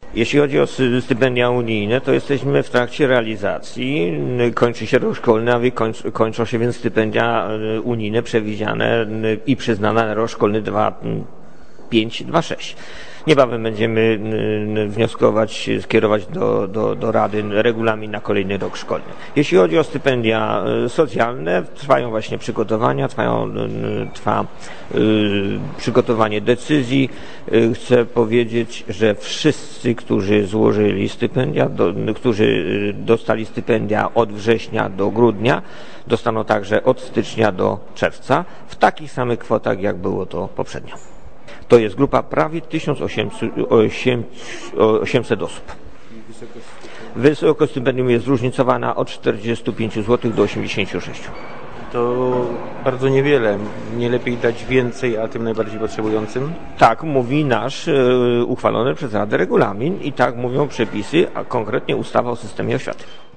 Jeśli chodzi o stypendia unijne, to jesteśmy w trakcie realizacji. Kończy się rok szkolny, a kończą się więc stypendia unijne przewidziane i przyznane na rok szkolny 2.5-2.6. Niebawem będziemy wnioskować, skierować do Rady regulamin na kolejny rok szkolny. Jeśli chodzi o stypendia socjalne, trwają właśnie przygotowania, trwa przygotowanie decyzji. Chcę powiedzieć, że wszyscy, którzy złożyli stypendia, którzy dostali stypendia od września do grudnia, dostaną także od stycznia do czerwca w takich samych kwotach, jak było to poprzednio. To jest grupa prawie 1800 osób. Wysokość stypendium jest zróżnicowana od 45 zł do 86. To bardzo niewiele. Nie lepiej dać więcej, a tym najbardziej potrzebującym? Tak mówi nasz uchwalony przez Radę regulamin i tak mówią przepisy, a konkretnie ustawa o systemie oświaty.